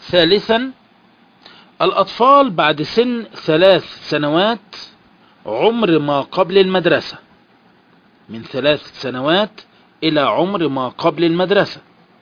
ثالثا، الأطفال بعد سن 3 سنوات عمر ما قبل المدرسة، من 3 سنوات إلى عمر ما قبل المدرسة.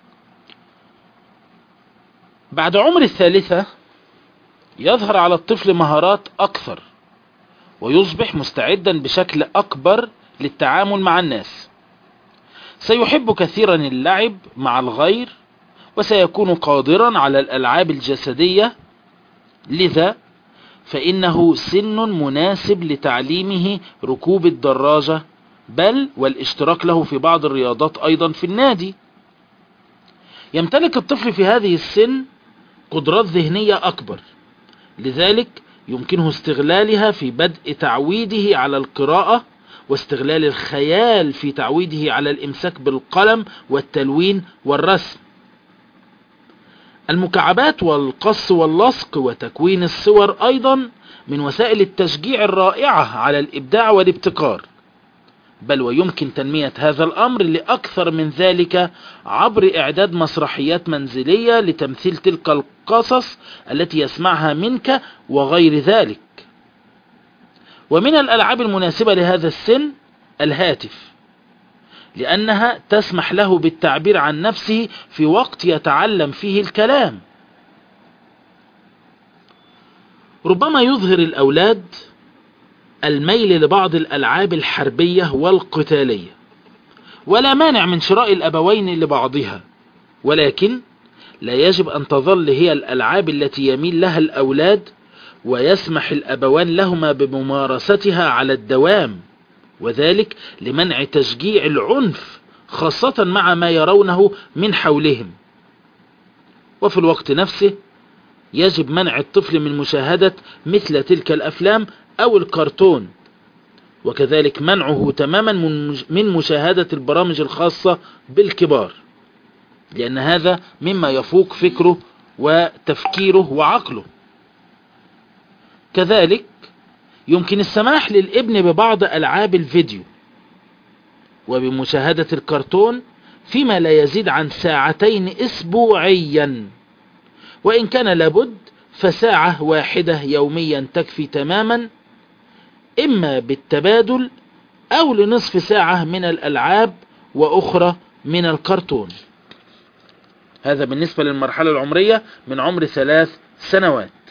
بعد عمر 3 يظهر على الطفل مهارات أكثر، ويصبح مستعدا بشكل أكبر للتعامل مع الناس. سيحب كثيرا اللعب مع الغير، وسيكون قادرا على الألعاب الجسدية، لذا فإنه سن مناسب لتعليمه ركوب الدراجة، بل والاشتراك له في بعض الرياضات أيضا في النادي. يمتلك الطفل في هذه السن قدرات ذهنية أكبر، لذلك يمكنه استغلالها في بدء تعويده على القراءة، واستغلال الخيال في تعويده على الإمساك بالقلم والتلوين والرسم. المكعبات والقص واللصق وتكوين الصور أيضا من وسائل التشجيع الرائعة على الإبداع والابتكار، بل ويمكن تنمية هذا الأمر لأكثر من ذلك عبر إعداد مسرحيات منزلية لتمثيل تلك القصص التي يسمعها منك وغير ذلك. ومن الألعاب المناسبة لهذا السن الهاتف، لأنها تسمح له بالتعبير عن نفسه في وقت يتعلم فيه الكلام. ربما يظهر الأولاد الميل لبعض الألعاب الحربية والقتالية، ولا مانع من شراء الأبوين لبعضها، ولكن لا يجب أن تظل هي الألعاب التي يميل لها الأولاد ويسمح الأبوان لهما بممارستها على الدوام، وذلك لمنع تشجيع العنف، خاصة مع ما يرونه من حولهم. وفي الوقت نفسه يجب منع الطفل من مشاهدة مثل تلك الأفلام أو الكرتون، وكذلك منعه تماما من مشاهدة البرامج الخاصة بالكبار، لأن هذا مما يفوق فكره وتفكيره وعقله. كذلك يمكن السماح للابن ببعض ألعاب الفيديو وبمشاهدة الكرتون فيما لا يزيد عن 2 أسبوعيا، وإن كان لابد فساعة واحدة يوميا تكفي تماما، إما بالتبادل أو لنصف ساعة من الألعاب وأخرى من الكرتون. هذا بالنسبة للمرحلة العمرية من عمر 3 سنوات.